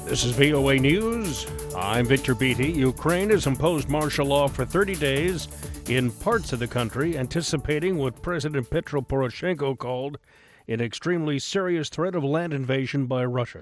This is VOA News. I'm Victor Beatty. Ukraine has imposed martial law for 30 days in parts of the country, anticipating what President Petro Poroshenko called an extremely serious threat of land invasion by Russia.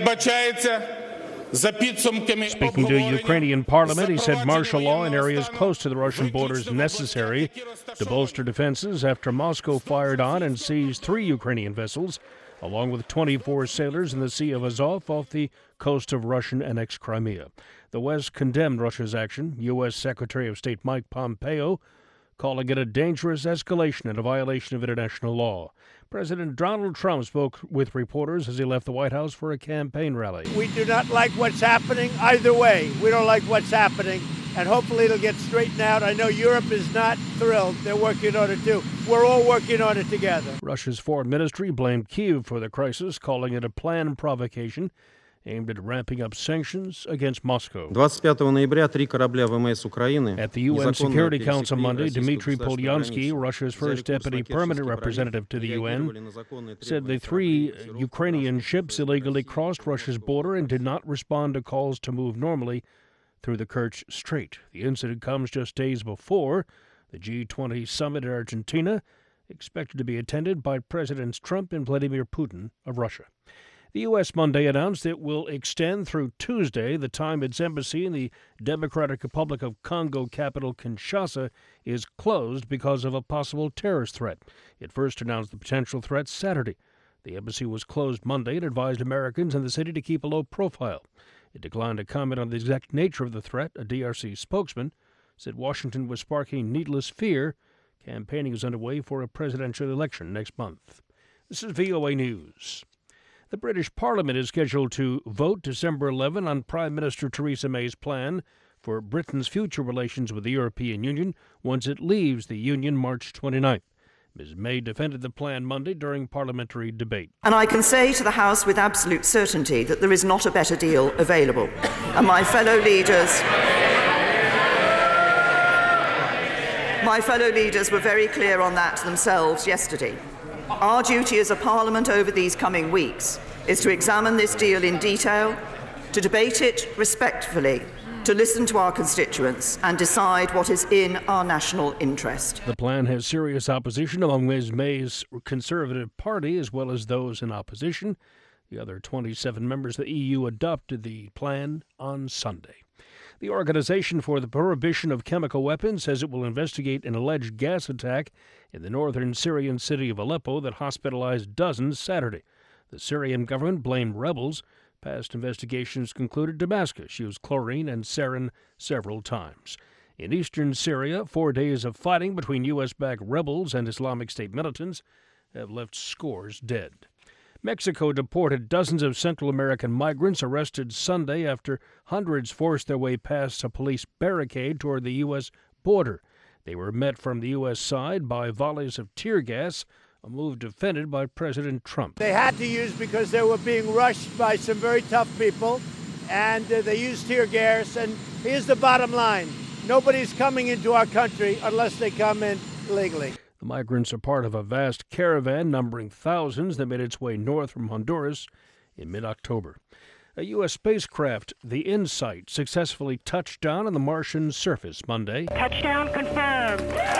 Speaking to Ukrainian parliament, he said martial law in areas close to the Russian border is necessary to bolster defenses after Moscow fired on and seized 3 Ukrainian vessels, along with 24 sailors in the Sea of Azov off the coast of Russian-annexed Crimea. The West condemned Russia's action, U.S. Secretary of State Mike Pompeo calling it a dangerous escalation and a violation of international law. President Donald Trump spoke with reporters as he left the White House for a campaign rally. We do not like what's happening either way. We don't like what's happening, and hopefully it'll get straightened out. I know Europe is not thrilled. They're working on it too. We're all working on it together. Russia's foreign ministry blamed Kyiv for the crisis, calling it a planned provocation aimed at ramping up sanctions against Moscow. 25 ноября 3 корабля ВМС Украины. At the UN Security Council Monday, Dmitry Polyansky, Russia's first deputy permanent representative to the UN, said the 3 Ukrainian ships illegally crossed Russia's border and did not respond to calls to move normally through the Kerch Strait. The incident comes just days before the G20 summit in Argentina, expected to be attended by Presidents Trump and Vladimir Putin of Russia. The U.S. Monday announced it will extend through Tuesday the time its embassy in the Democratic Republic of Congo capital Kinshasa is closed because of a possible terrorist threat. It first announced the potential threat Saturday. The embassy was closed Monday and advised Americans in the city to keep a low profile. It declined to comment on the exact nature of the threat. A DRC spokesman said Washington was sparking needless fear. Campaigning is underway for a presidential election next month. This is VOA News. The British Parliament is scheduled to vote December 11 on Prime Minister Theresa May's plan for Britain's future relations with the European Union once it leaves the Union March 29th. Ms. May defended the plan Monday during parliamentary debate. And I can say to the House with absolute certainty that there is not a better deal available. And my fellow leaders were very clear on that themselves yesterday. Our duty as a Parliament over these coming weeks is to examine this deal in detail, to debate it respectfully, to listen to our constituents and decide what is in our national interest. The plan has serious opposition among Ms. May's Conservative Party as well as those in opposition. The other 27 members of the EU adopted the plan on Sunday. The Organization for the Prohibition of Chemical Weapons says it will investigate an alleged gas attack in the northern Syrian city of Aleppo that hospitalized dozens Saturday. The Syrian government blamed rebels. Past investigations concluded Damascus used chlorine and sarin several times. In eastern Syria, 4 days of fighting between U.S.-backed rebels and Islamic State militants have left scores dead. Mexico deported dozens of Central American migrants arrested Sunday after hundreds forced their way past a police barricade toward the U.S. border. They were met from the U.S. side by volleys of tear gas, a move defended by President Trump. They had to use because they were being rushed by some very tough people, and they used tear gas. And here's the bottom line. Nobody's coming into our country unless they come in legally. The migrants are part of a vast caravan numbering thousands that made its way north from Honduras in mid-October. A U.S. spacecraft, the InSight, successfully touched down on the Martian surface Monday. Touchdown confirmed.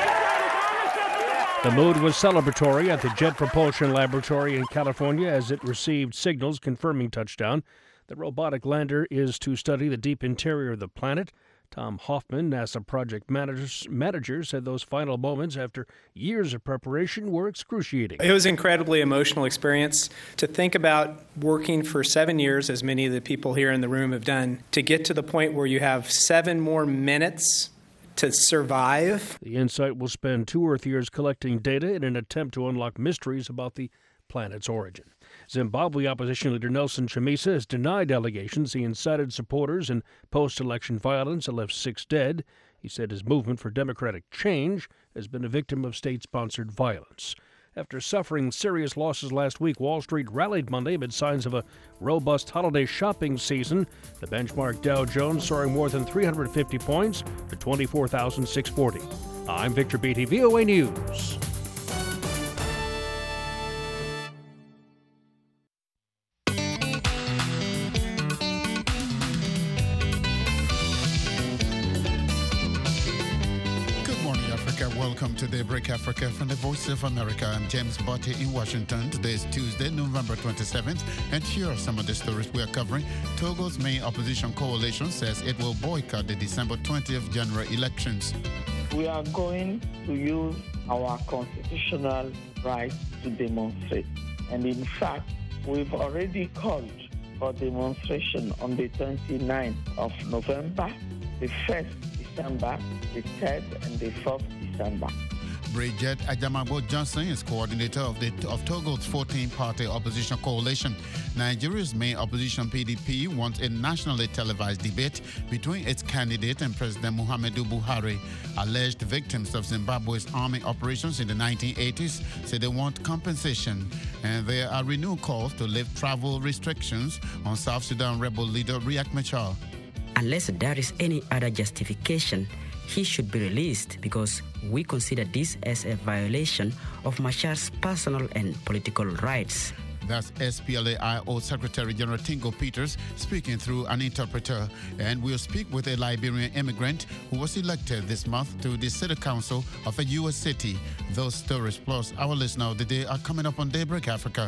The mood was celebratory at the Jet Propulsion Laboratory in California as it received signals confirming touchdown. The robotic lander is to study the deep interior of the planet. Tom Hoffman, NASA project manager, said those final moments after years of preparation were excruciating. It was an incredibly emotional experience to think about working for 7 years, as many of the people here in the room have done, to get to the point where you have 7 more minutes to survive. The InSight will spend 2 Earth years collecting data in an attempt to unlock mysteries about the planet's origin. Zimbabwe opposition leader Nelson Chamisa has denied allegations he incited supporters in post-election violence that left 6 dead. He said his movement for democratic change has been a victim of state-sponsored violence. After suffering serious losses last week, Wall Street rallied Monday amid signs of a robust holiday shopping season. The benchmark Dow Jones soaring more than 350 points to 24,640. I'm Victor Beatty, VOA News. Welcome to Daybreak Africa from the Voice of America. I'm James Botti in Washington. Today is Tuesday, November 27th, and here are some of the stories we are covering. Togo's main opposition coalition says it will boycott the December 20th general elections. We are going to use our constitutional right to demonstrate. And in fact, we've already called for demonstration on the 29th of November, the 1st December, the 3rd and the 4th December. Bridget Ajamagbo Johnson is coordinator of Togo's 14-party opposition coalition. Nigeria's main opposition PDP wants a nationally televised debate between its candidate and President Muhammadu Buhari. Alleged victims of Zimbabwe's army operations in the 1980s say they want compensation. And there are renewed calls to lift travel restrictions on South Sudan rebel leader Riek Machar. Unless there is any other justification, he should be released because we consider this as a violation of Machar's personal and political rights. That's SPLA-IO Secretary General Tingo Peters speaking through an interpreter. And we'll speak with a Liberian immigrant who was elected this month to the City Council of a U.S. city. Those stories plus our listener of the day are coming up on Daybreak Africa.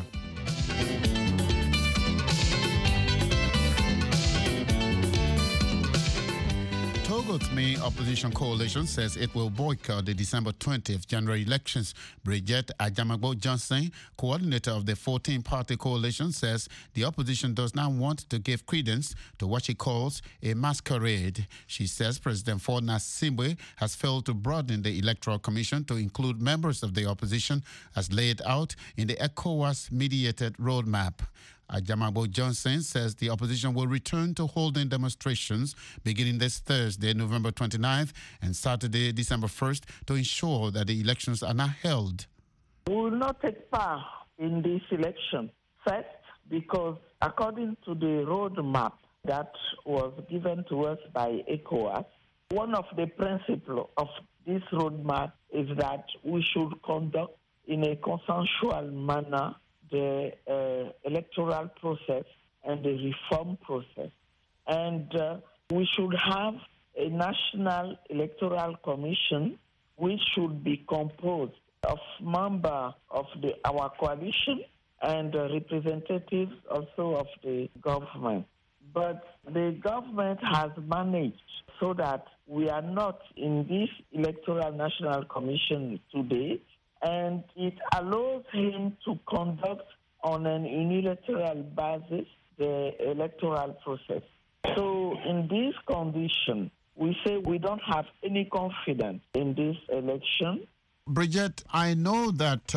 Togo's main opposition coalition says it will boycott the December 20th general elections. Bridget Ajamagbo Johnson, coordinator of the 14-party coalition, says the opposition does not want to give credence to what she calls a masquerade. She says President Faure Gnassingbe has failed to broaden the Electoral Commission to include members of the opposition as laid out in the ECOWAS-mediated roadmap. Ajamagbo Johnson says the opposition will return to holding demonstrations beginning this Thursday, November 29th, and Saturday, December 1st, to ensure that the elections are not held. We will not take part in this election. First, because according to the roadmap that was given to us by ECOWAS, one of the principles of this roadmap is that we should conduct in a consensual manner the electoral process and the reform process. And we should have a national electoral commission which should be composed of members of our coalition and representatives also of the government. But the government has managed so that we are not in this electoral national commission today, and it allows him to conduct on an unilateral basis the electoral process. So in this condition, we say we don't have any confidence in this election. Bridget, I know that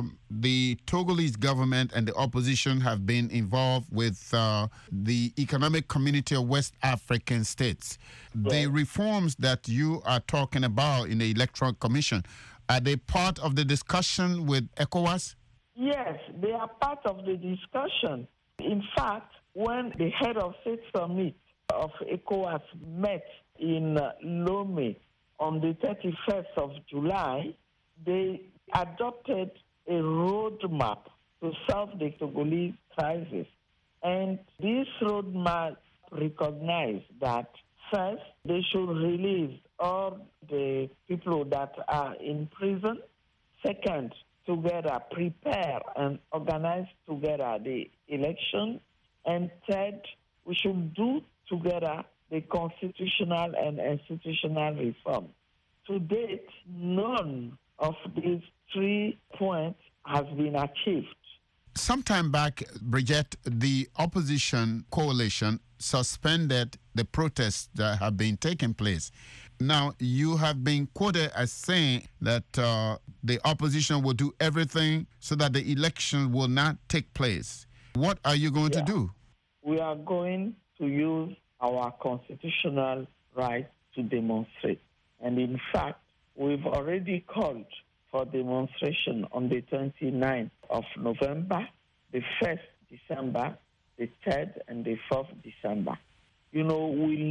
the Togolese government and the opposition have been involved with the Economic Community of West African States. Yes. The reforms that you are talking about in the Electoral Commission, are they part of the discussion with ECOWAS? Yes, they are part of the discussion. In fact, when the head of state summit of ECOWAS met in Lomé on the 31st of July, they adopted a roadmap to solve the Togolese crisis. And this roadmap recognized that first, they should release all the people that are in prison. Second, together prepare and organize together the election. And third, we should do together the constitutional and institutional reform. To date, none of these 3 points has been achieved. Sometime back, Bridget, the opposition coalition suspended the protests that have been taking place. Now, you have been quoted as saying that the opposition will do everything so that the election will not take place. What are you going to do? We are going to use our constitutional right to demonstrate. And in fact, we've already called for demonstration on the 29th of November, the 1st December, the 3rd and the 4th December. You know, we'll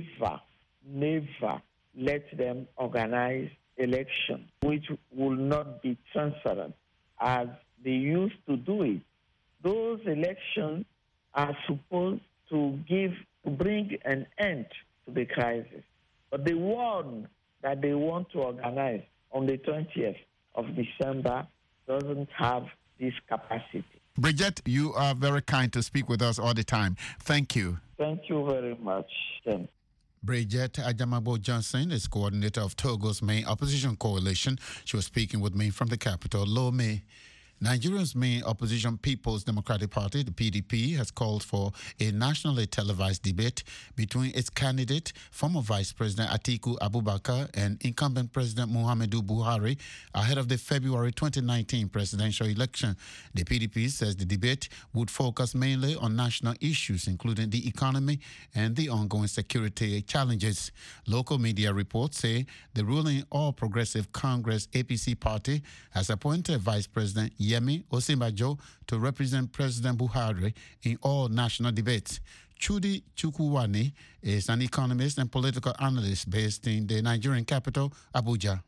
never let them organize election which will not be transparent as they used to do it. Those elections are supposed to bring an end to the crisis. But the one that they want to organize on the 20th of December doesn't have this capacity. Bridget, you are very kind to speak with us all the time. Thank you. Thank you very much, Tim. Bridget Ajamagbo Johnson is coordinator of Togo's main opposition coalition. She was speaking with me from the capital, Lomé. Nigeria's main opposition People's Democratic Party, the PDP, has called for a nationally televised debate between its candidate, former Vice President Atiku Abubakar, and incumbent President Muhammadu Buhari ahead of the February 2019 presidential election. The PDP says the debate would focus mainly on national issues, including the economy and the ongoing security challenges. Local media reports say the ruling All Progressive Congress APC party has appointed Vice President Yemi Osinbajo to represent President Buhari in all national debates. Chudi Chukwuwani is an economist and political analyst based in the Nigerian capital, Abuja.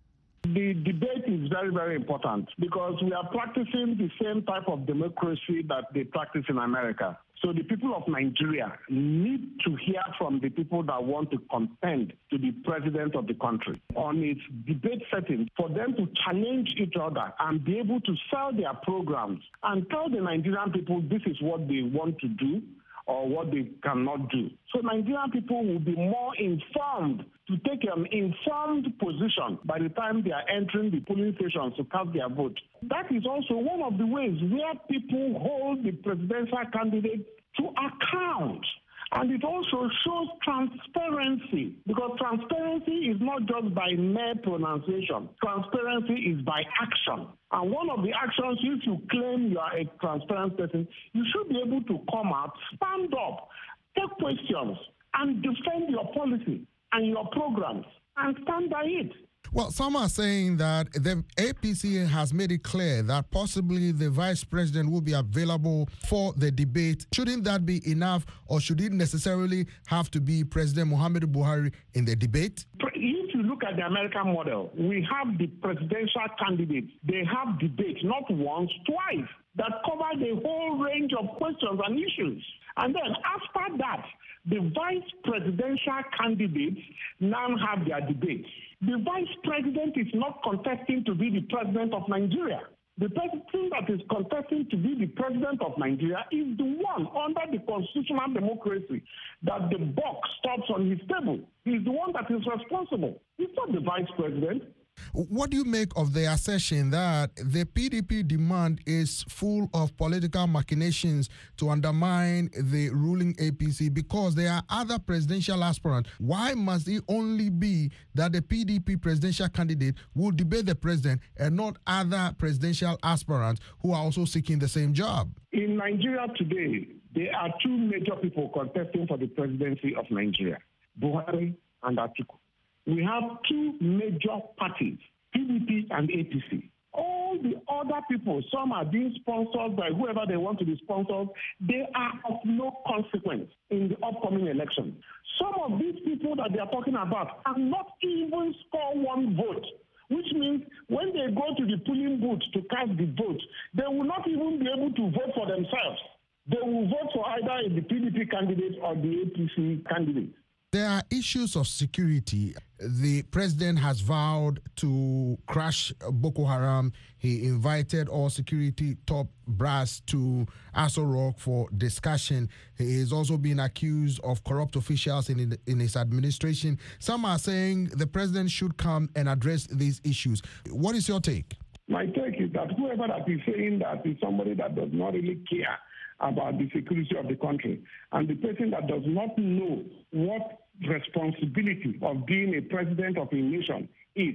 The debate is very, very important because we are practicing the same type of democracy that they practice in America. So the people of Nigeria need to hear from the people that want to contend to the president of the country on its debate setting, for them to challenge each other and be able to sell their programs and tell the Nigerian people this is what they want to do or what they cannot do. So Nigerian people will be more informed to take an informed position by the time they are entering the polling stations to cast their vote. That is also one of the ways where people hold the presidential candidate to account. And it also shows transparency, because transparency is not just by mere pronunciation. Transparency is by action. And one of the actions, if you claim you are a transparent person, you should be able to come out, stand up, take questions, and defend your policy and your programs, and stand by it. Well, some are saying that the APC has made it clear that possibly the vice president will be available for the debate. Shouldn't that be enough, or should it necessarily have to be President Muhammadu Buhari in the debate? If you look at the American model, we have the presidential candidates. They have debates, not once, twice, that cover the whole range of questions and issues. And then after that, the vice presidential candidates now have their debates. The vice president is not contesting to be the president of Nigeria. The person that is contesting to be the president of Nigeria is the one under the constitutional democracy that the buck stops on his table. He's the one that is responsible. It's not the vice president. What do you make of the assertion that the PDP demand is full of political machinations to undermine the ruling APC because there are other presidential aspirants? Why must it only be that the PDP presidential candidate will debate the president and not other presidential aspirants who are also seeking the same job? In Nigeria today, there are two major people contesting for the presidency of Nigeria, Buhari and Atiku. We have two major parties, PDP and APC. All the other people, some are being sponsored by whoever they want to be sponsored, they are of no consequence in the upcoming election. Some of these people that they are talking about have not even scored one vote, which means when they go to the polling booth to cast the vote, they will not even be able to vote for themselves. They will vote for either the PDP candidate or the APC candidate. There are issues of security. The president has vowed to crush Boko Haram. He invited all security top brass to Aso Rock for discussion. He is also being accused of corrupt officials in his administration. Some are saying the president should come and address these issues. What is your take? My take is that whoever that is saying that is somebody that does not really care about the security of the country, and the person that does not know what responsibility of being a president of a nation is.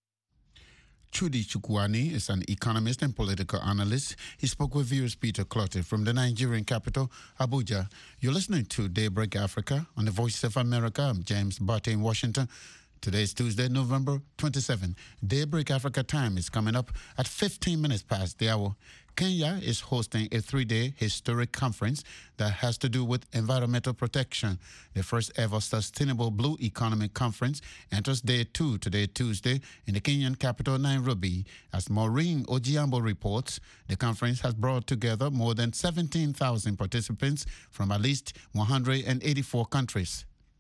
Chudi Chukwuwani is an economist and political analyst. He spoke with viewers Peter Clottey from the Nigerian capital, Abuja. You're listening to Daybreak Africa on the Voice of America. I'm James Barty in Washington. Today is Tuesday, November 27. Daybreak Africa time is coming up at 15 minutes past the hour. Kenya is hosting a 3-day historic conference that has to do with environmental protection. The first ever Sustainable Blue Economy Conference enters day 2 today, Tuesday, in the Kenyan capital, Nairobi. As Maureen Ojiambo reports, the conference has brought together more than 17,000 participants from at least 184 countries.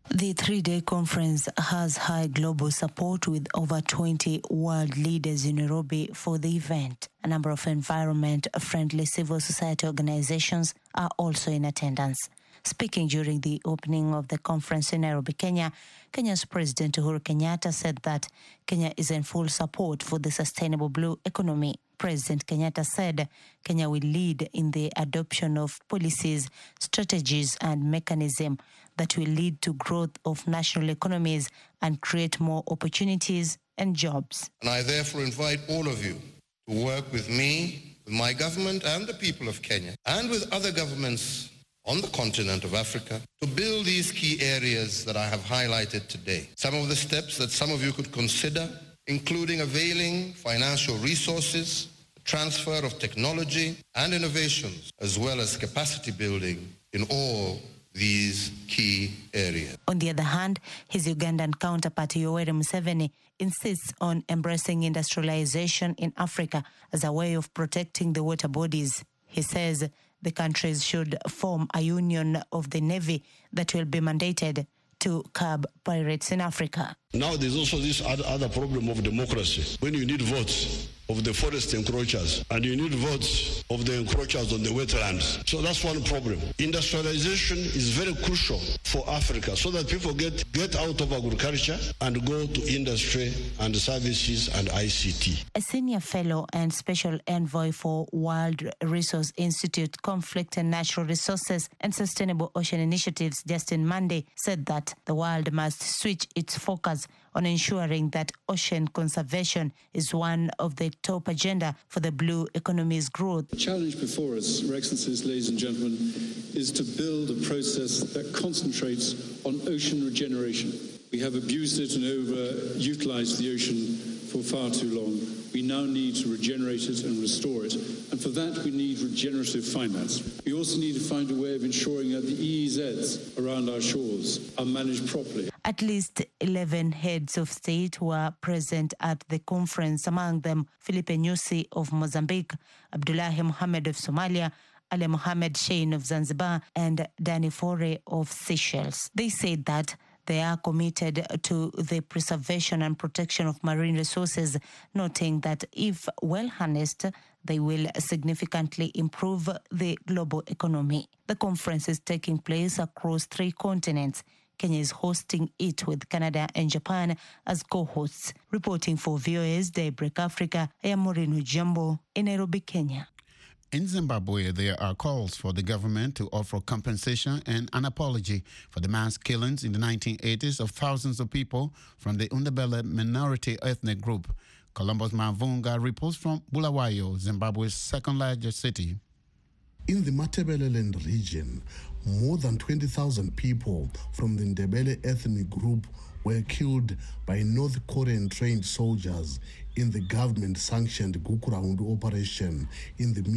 The three-day conference has high global support with over 20 world leaders in Nairobi for the event. A number of environment-friendly civil society organizations are also in attendance. Speaking during the opening of the conference in Nairobi, Kenya, Kenya's President Uhuru Kenyatta said that Kenya is in full support for the sustainable blue economy. President Kenyatta said Kenya will lead in the adoption of policies, strategies, and mechanisms that will lead to growth of national economies and create more opportunities and jobs. And I therefore invite all of you to work with me, with my government and the people of Kenya, and with other governments on the continent of Africa to build these key areas that I have highlighted today. Some of the steps that some of you could consider, including availing financial resources, transfer of technology and innovations, as well as capacity building in all these key areas. On the other hand, his Ugandan counterpart Yoweri Museveni insists on embracing industrialization in Africa as a way of protecting the water bodies. He says the countries should form a union of the Navy that will be mandated to curb pirates in Africa. Now there's also this other problem of democracy. When you need votes of the forest encroachers and you need votes of the encroachers on the wetlands. So that's one problem. Industrialization is very crucial for Africa so that people get out of agriculture and go to industry and services and ICT. A senior fellow and special envoy for World Resource Institute Conflict and Natural Resources and Sustainable Ocean Initiatives, Justin Monday, said that the world must switch its focus on ensuring that ocean conservation is one of the top agenda for the blue economy's growth. The challenge before us, Your Excellencies, ladies and gentlemen, is to build a process that concentrates on ocean regeneration. We have abused it and overutilized the ocean for far too long. We now need to regenerate it and restore it. And for that, we need regenerative finance. We also need to find a way of ensuring that the EEZs around our shores are managed properly. At least 11 heads of state were present at the conference, among them Filipe Nyusi of Mozambique, Abdullahi Mohammed of Somalia, Ali Mohammed Shein of Zanzibar, and Danny Fore of Seychelles. They said that they are committed to the preservation and protection of marine resources, noting that if well harnessed, they will significantly improve the global economy. The conference is taking place across 3 continents. Kenya is hosting it with Canada and Japan as co-hosts. Reporting for VOA's Daybreak Africa, I am Moreno Jumbo in Nairobi, Kenya. In Zimbabwe, there are calls for the government to offer compensation and an apology for the mass killings in the 1980s of thousands of people from the Ndebele minority ethnic group. Columbus Mavunga reports from Bulawayo, Zimbabwe's second-largest city. In the Matabeleland region, more than 20,000 people from the Ndebele ethnic group were killed by North Korean trained soldiers in the government-sanctioned Gukuraundu operation in the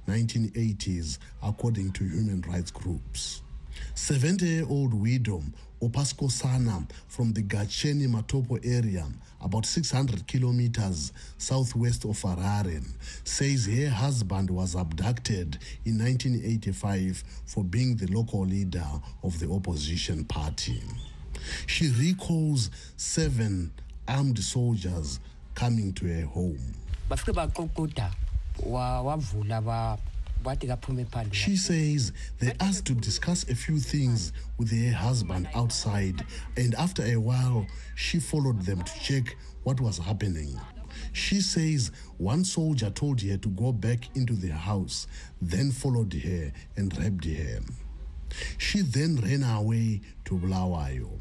mid-1980s, according to human rights groups. 70-year-old widow Opasko Sana from the Gacheni Matopo area, about 600 kilometers southwest of Harare, says her husband was abducted in 1985 for being the local leader of the opposition party. She recalls 7 armed soldiers coming to her home. She says they asked to discuss a few things with her husband outside, and after a while, she followed them to check what was happening. She says one soldier told her to go back into the house, then followed her and raped her. She then ran away to Bulawayo.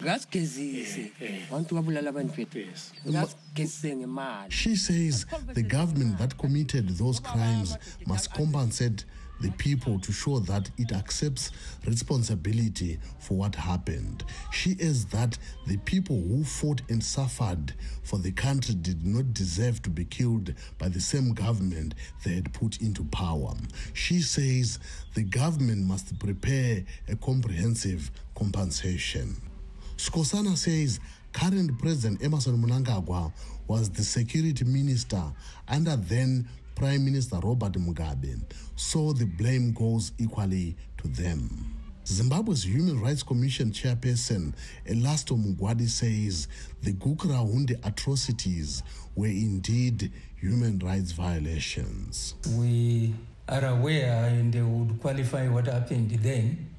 She says the government that committed those crimes must compensate the people to show that it accepts responsibility for what happened. She adds that the people who fought and suffered for the country did not deserve to be killed by the same government they had put into power. She says the government must prepare a comprehensive compensation. Skosana says current President Emmerson Mnangagwa was the security minister under then Prime Minister Robert Mugabe, so the blame goes equally to them. Zimbabwe's Human Rights Commission chairperson Elasto Mugwadi says the Gukurahundi atrocities were indeed human rights violations. We are aware and would qualify what happened then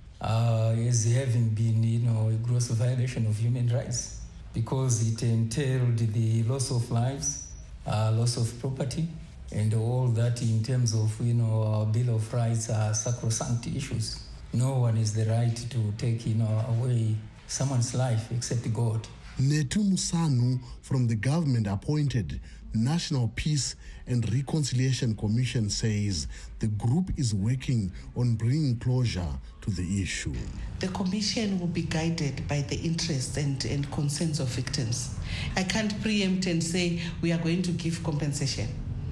as having been, a gross violation of human rights, because it entailed the loss of lives, loss of property, and all that in terms of, our Bill of Rights are sacrosanct issues. No one has the right to take, away someone's life except God. Netu Musanu from the government-appointed National Peace and Reconciliation Commission says the group is working on bringing closure to the issue. The commission will be guided by the interests and concerns of victims. I can't preempt and say we are going to give compensation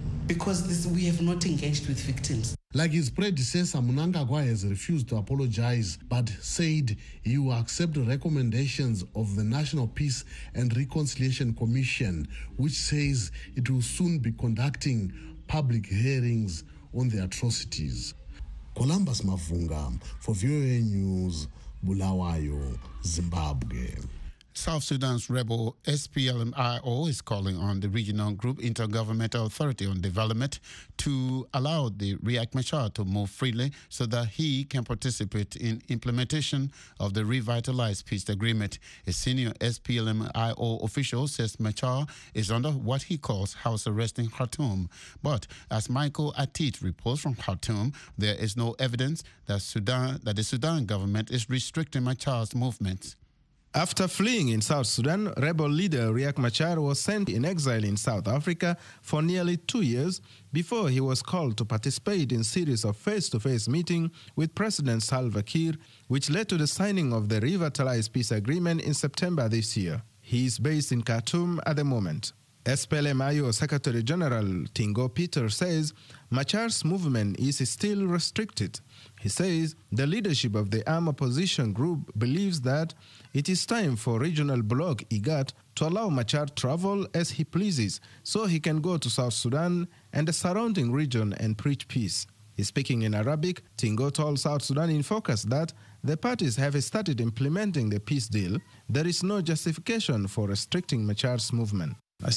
because we have not engaged with victims. Like his predecessor, Mnangagwa has refused to apologize, but said he will accept the recommendations of the National Peace and Reconciliation Commission, which says it will soon be conducting public hearings on the atrocities. Columbus Mavunga for VOA News, Bulawayo, Zimbabwe. South Sudan's rebel SPLM-IO is calling on the Regional Group Intergovernmental Authority on Development to allow the Riek Machar to move freely so that he can participate in implementation of the revitalized peace agreement. A senior SPLM-IO official says Machar is under what he calls house arrest in Khartoum. But as Michael Atit reports from Khartoum, there is no evidence that the Sudan government is restricting Machar's movements. After fleeing in South Sudan, rebel leader Riek Machar was sent in exile in South Africa for nearly 2 years before he was called to participate in a series of face-to-face meetings with President Salva Kiir, which led to the signing of the revitalized peace agreement in September this year. He is based in Khartoum at the moment. SPLM-IO Secretary General Tingo Peter says Machar's movement is still restricted. He says the leadership of the armed opposition group believes that it is time for regional bloc IGAD to allow Machar travel as he pleases so he can go to South Sudan and the surrounding region and preach peace. Speaking in Arabic, Tingo told South Sudan in Focus that the parties have started implementing the peace deal. There is no justification for restricting Machar's movement.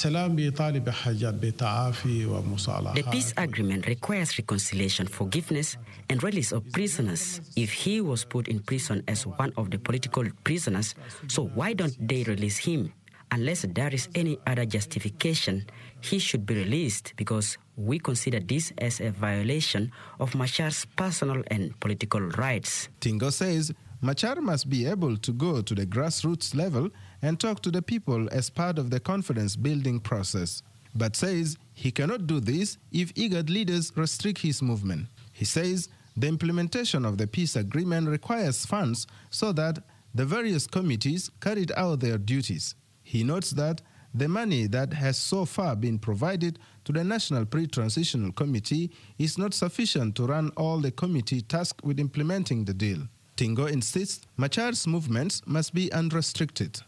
The peace agreement requires reconciliation, forgiveness, and release of prisoners. If he was put in prison as one of the political prisoners, so why don't they release him? Unless there is any other justification, he should be released because we consider this as a violation of Machar's personal and political rights. Tingo says Machar must be able to go to the grassroots level and talk to the people as part of the confidence-building process, but says he cannot do this if IGAD leaders restrict his movement. He says the implementation of the peace agreement requires funds so that the various committees carried out their duties. He notes that the money that has so far been provided to the National Pre-Transitional Committee is not sufficient to run all the committee tasked with implementing the deal. Tingo insists Machar's movements must be unrestricted.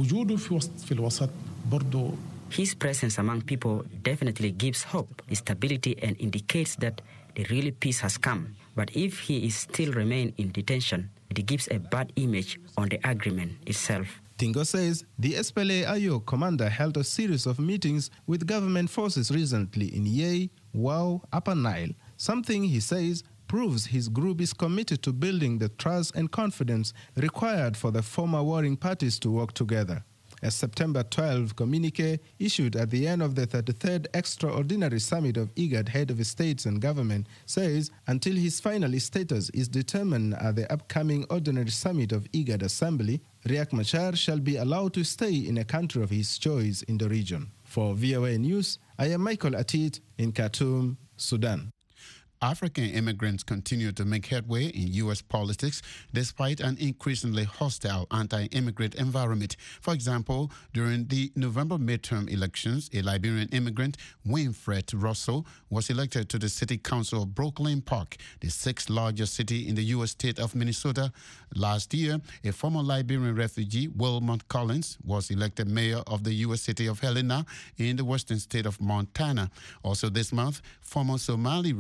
His presence among people definitely gives hope, stability, and indicates that the real peace has come. But if he is still remain in detention, it gives a bad image on the agreement itself. Tingo says the SPLA-IO commander held a series of meetings with government forces recently in Yei, Wau, Upper Nile, something he says proves his group is committed to building the trust and confidence required for the former warring parties to work together. A September 12 communique issued at the end of the 33rd Extraordinary Summit of IGAD Head of States and Government says until his final status is determined at the upcoming Ordinary Summit of IGAD Assembly, Riek Machar shall be allowed to stay in a country of his choice in the region. For VOA News, I am Michael Atit in Khartoum, Sudan. African immigrants continue to make headway in U.S. politics despite an increasingly hostile anti-immigrant environment. For example, during the November midterm elections, a Liberian immigrant, Winfred Russell, was elected to the City Council of Brooklyn Park, the sixth largest city in the U.S. state of Minnesota. Last year, a former Liberian refugee, Wilmot Collins, was elected mayor of the U.S. city of Helena in the western state of Montana. Also this month, former Somali refugee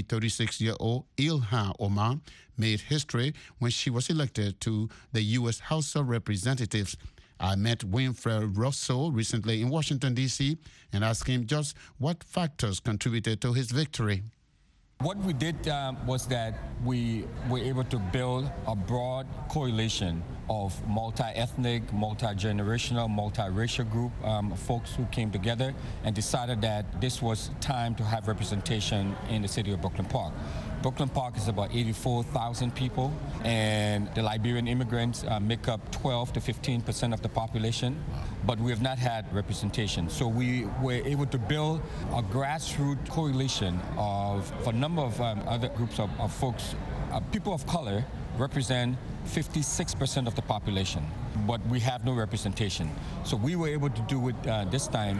36-year-old Ilhan Omar made history when she was elected to the U.S. House of Representatives. I met Winfred Russell recently in Washington, D.C., and asked him just what factors contributed to his victory. What we did was that we were able to build a broad coalition of multi-ethnic, multi-generational, multi-racial group folks who came together and decided that this was time to have representation in the city of Brooklyn Park. Brooklyn Park is about 84,000 people, and the Liberian immigrants make up 12 to 15% of the population, but we have not had representation. So we were able to build a grassroots coalition of a number of other groups of folks. People of color represent 56% of the population, but we have no representation. So we were able to do it this time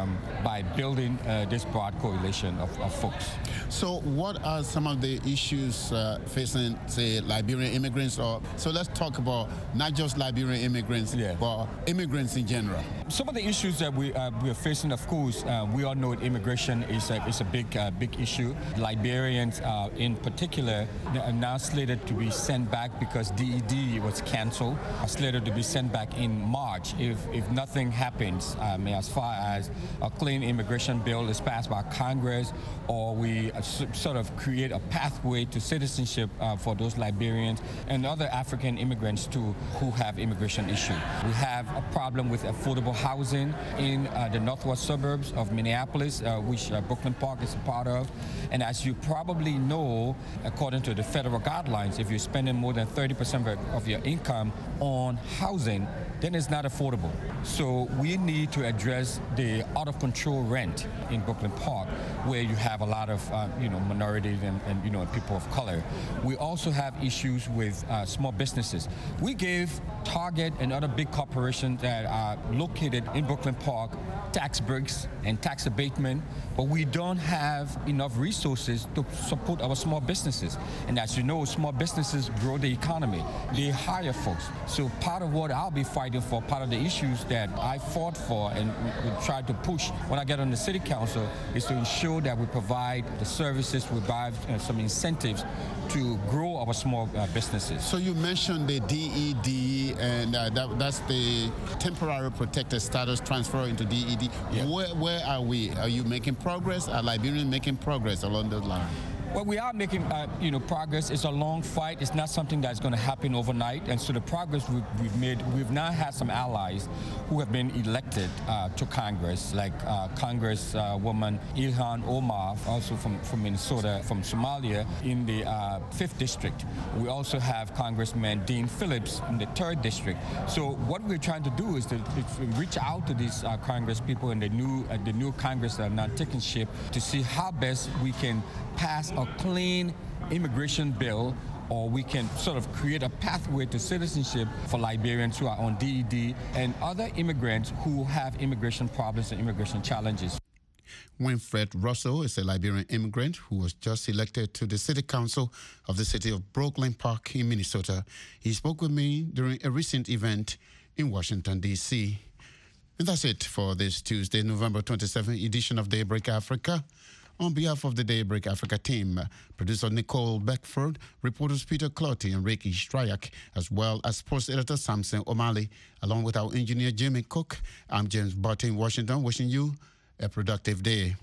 by building this broad coalition of folks. So what are some of the issues facing, say, Liberian immigrants? So let's talk about not just Liberian immigrants, but immigrants in general. Some of the issues that we are facing, of course, we all know immigration is a big issue. Liberians in particular are now slated to be sent back because DED was canceled, slated to be sent back in March if nothing happens as far as a clean immigration bill is passed by Congress, or we sort of create a pathway to citizenship for those Liberians and other African immigrants too who have immigration issues. We have a problem with affordable housing in the northwest suburbs of Minneapolis, which Brooklyn Park is a part of. And as you probably know, according to the federal guidelines, if you're spending more than 30% of your income on housing, then it's not affordable. So we need to address the out-of-control rent in Brooklyn Park, where you have a lot of minorities and people of color. We also have issues with small businesses. We gave Target and other big corporations that are located in Brooklyn Park tax breaks and tax abatement, but we don't have enough resources to support our small businesses. And as you know, small businesses grow the economy. They hire folks. So part of what I'll be fighting for, part of the issues that I fought for and try to push when I get on the city council, is to ensure that we provide the services, we provide some incentives to grow our small businesses. So you mentioned the DED, and that's the temporary protected status transfer into DED. Yeah. Where are we? Are you making progress? Are Liberians making progress along those lines? Well, we are making, progress. It's a long fight. It's not something that's going to happen overnight. And so the progress we've made, we've now had some allies who have been elected to Congress, like Congresswoman Ilhan Omar, also from Minnesota, from Somalia, in the 5th District. We also have Congressman Dean Phillips in the 3rd District. So what we're trying to do is to reach out to these Congress people in the new Congress that are now taking shape to see how best we can pass a clean immigration bill, or we can sort of create a pathway to citizenship for Liberians who are on DED and other immigrants who have immigration problems and immigration challenges. Winfred Russell is a Liberian immigrant who was just elected to the city council of the city of Brooklyn Park in Minnesota. He spoke with me during a recent event in Washington, D.C. And that's it for this Tuesday, November 27th edition of Daybreak Africa. On behalf of the Daybreak Africa team, producer Nicole Beckford, reporters Peter Clotty and Ricky Stryak, as well as sports editor Samson O'Malley, along with our engineer Jimmy Cook, I'm James Barton in Washington, wishing you a productive day.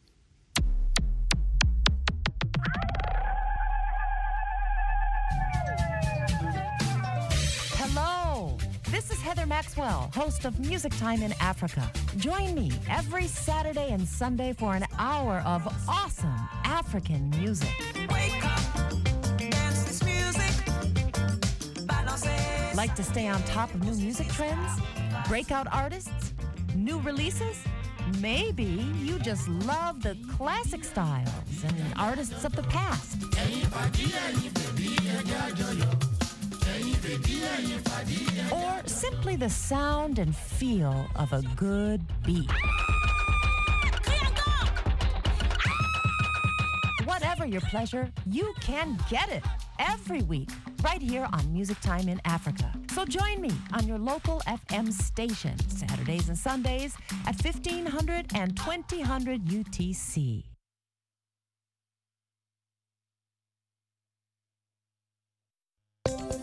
This is Heather Maxwell, host of Music Time in Africa. Join me every Saturday and Sunday for an hour of awesome African music. Wake up, dance this music. Like to stay on top of new music trends? Breakout artists? New releases? Maybe you just love the classic styles and artists of the past. Or simply the sound and feel of a good beat. Whatever your pleasure, you can get it every week right here on Music Time in Africa. So join me on your local FM station Saturdays and Sundays at 1500 and 2000 UTC.